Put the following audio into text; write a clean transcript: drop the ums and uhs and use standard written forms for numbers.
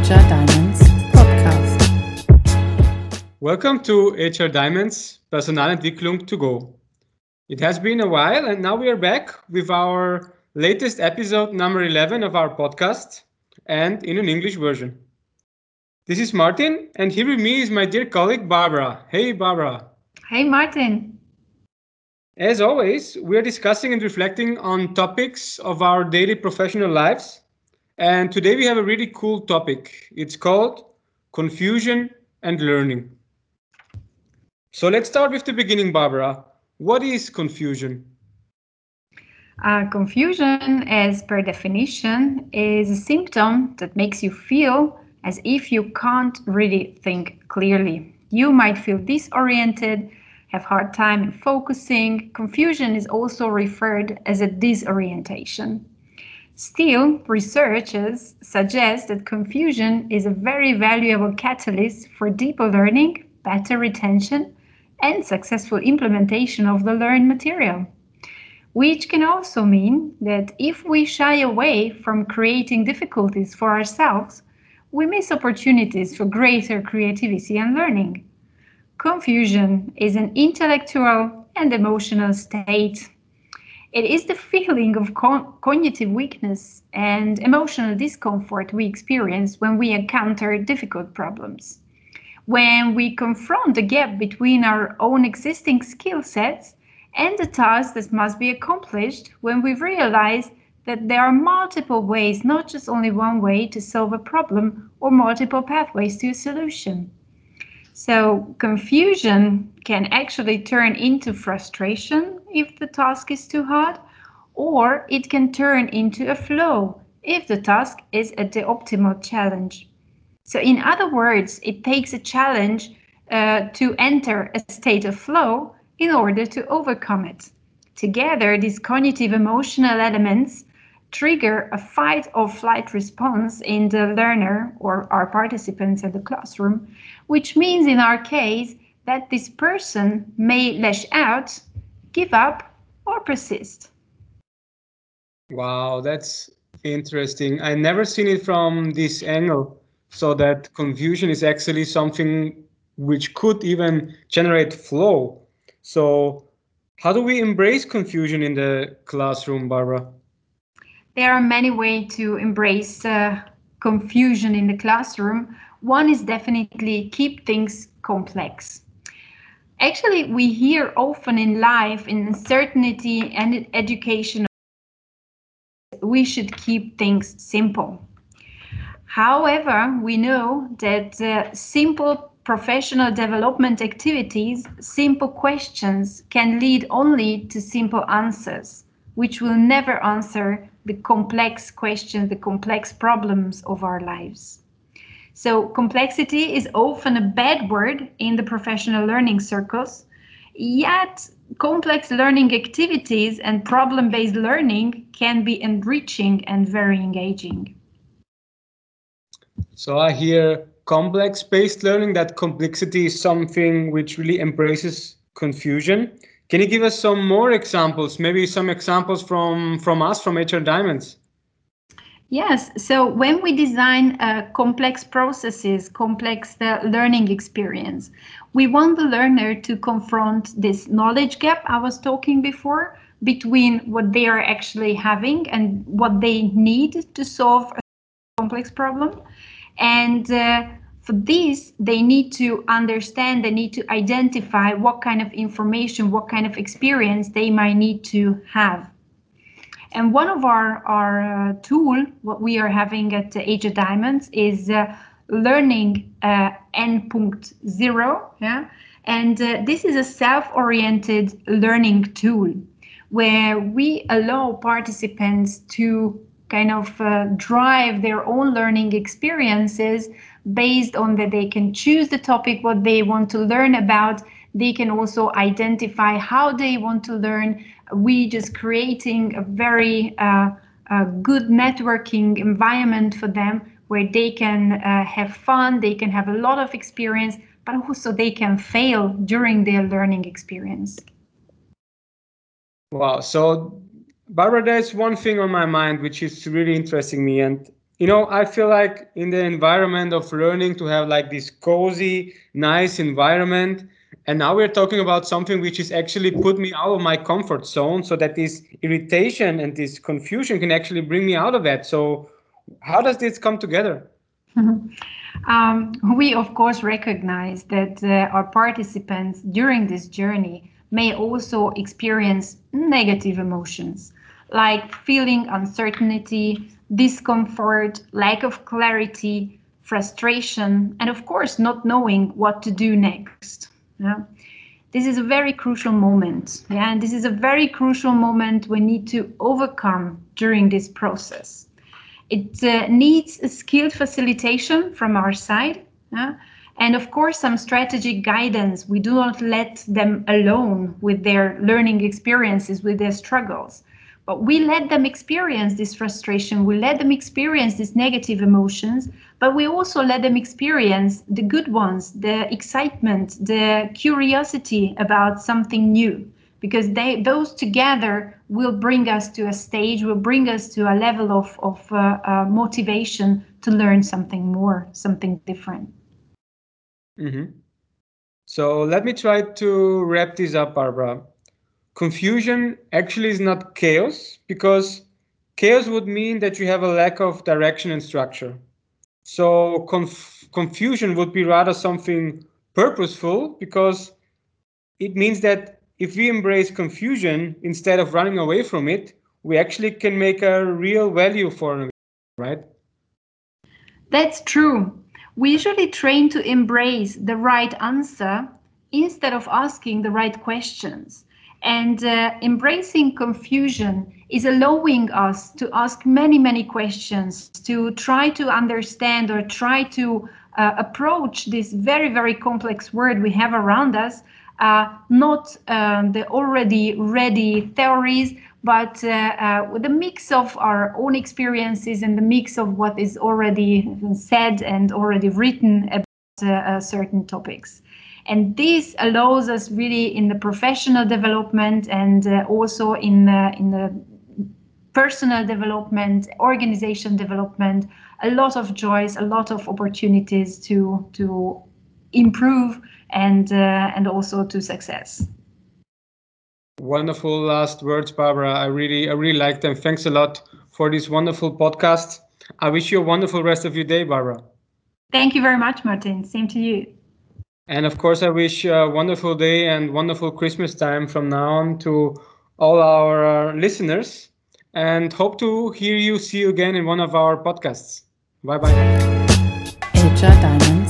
HR Diamonds podcast. Welcome to HR Diamonds Personalentwicklung to go. It has been a while and now we are back with our latest episode number 11 of our podcast and in an English version. This is Martin and here with me is my dear colleague Barbara. Hey Barbara. Hey Martin. As always, we are discussing and reflecting on topics of our daily professional lives. And today we have a really cool topic. It's called confusion and learning. So let's start with the beginning, Barbara. What is confusion? Confusion, as per definition, is a symptom that makes you feel as if you can't really think clearly. You might feel disoriented, have hard time in focusing. Confusion is also referred as a disorientation. Still, researchers suggest that confusion is a very valuable catalyst for deeper learning, better retention, and successful implementation of the learned material. Which can also mean that if we shy away from creating difficulties for ourselves, we miss opportunities for greater creativity and learning. Confusion is an intellectual and emotional state. It is the feeling of cognitive weakness and emotional discomfort we experience when we encounter difficult problems. When we confront the gap between our own existing skill sets and the task that must be accomplished, when we realize that there are multiple ways, not just only one way to solve a problem or multiple pathways to a solution. So confusion can actually turn into frustration if the task is too hard, or it can turn into a flow if the task is at the optimal challenge. So in other words, it takes a challenge to enter a state of flow in order to overcome it. Together, these cognitive emotional elements trigger a fight or flight response in the learner or our participants in the classroom, which means in our case that this person may lash out, give up, or persist. Wow, that's interesting. I never seen it from this angle. So that confusion is actually something which could even generate flow. So how do we embrace confusion in the classroom, Barbara? There are many ways to embrace confusion in the classroom. One is definitely keep things complex. Actually, we hear often in life, in uncertainty and in education, we should keep things simple. However, we know that simple professional development activities, simple questions can lead only to simple answers, which will never answer the complex questions, the complex problems of our lives. So complexity is often a bad word in the professional learning circles, yet complex learning activities and problem-based learning can be enriching and very engaging. So I hear complex-based learning, that complexity is something which really embraces confusion. Can you give us some more examples, maybe some examples from us, from HR Diamonds? Yes, so when we design complex processes, complex learning experience, we want the learner to confront this knowledge gap I was talking before between what they are actually having and what they need to solve a complex problem. And for this, they need to understand, they need to identify what kind of information, what kind of experience they might need to have. And one of our tool, what we are having at HR Diamonds is learning N.0. Yeah? And this is a self-oriented learning tool where we allow participants to kind of drive their own learning experiences based on that they can choose the topic, what they want to learn about. They can also identify how they want to learn. We just creating a very good networking environment for them where they can have fun, they can have a lot of experience, but also they can fail during their learning experience. Wow. So, Barbara, there's one thing on my mind which is really interesting me, and I feel like in the environment of learning to have like this cozy, nice environment. And now we're talking about something which is actually put me out of my comfort zone so that this irritation and this confusion can actually bring me out of that. So, how does this come together? We, of course, recognize that our participants during this journey may also experience negative emotions like feeling uncertainty, discomfort, lack of clarity, frustration, and of course, not knowing what to do next. Yeah? This is a very crucial moment. Yeah? And this is a very crucial moment we need to overcome during this process. It needs a skilled facilitation from our side. And of course, some strategic guidance. We do not let them alone with their learning experiences, with their struggles. But we let them experience this frustration. We let them experience these negative emotions, but we also let them experience the good ones, the excitement, the curiosity about something new, because those together will bring us to a stage, will bring us to a level of motivation to learn something more, something different. Hmm. So, let me try to wrap this up, Barbara. Confusion actually is not chaos because chaos would mean that you have a lack of direction and structure. So confusion would be rather something purposeful because it means that if we embrace confusion instead of running away from it, we actually can make a real value for it, right? That's true. We usually train to embrace the right answer instead of asking the right questions. And embracing confusion is allowing us to ask many, many questions, to try to understand or try to approach this very, very complex world we have around us, not the already ready theories, but with a mix of our own experiences and the mix of what is already said and already written about certain topics. And this allows us really in the professional development and also in the personal development, organization development, a lot of joys, a lot of opportunities to improve and also to success. Wonderful last words, Barbara. I really like them. Thanks a lot for this wonderful podcast. I wish you a wonderful rest of your day, Barbara. Thank you very much, Martin. Same to you. And of course, I wish a wonderful day and wonderful Christmas time from now on to all our listeners and hope to see you again in one of our podcasts. Bye bye. HR Diamonds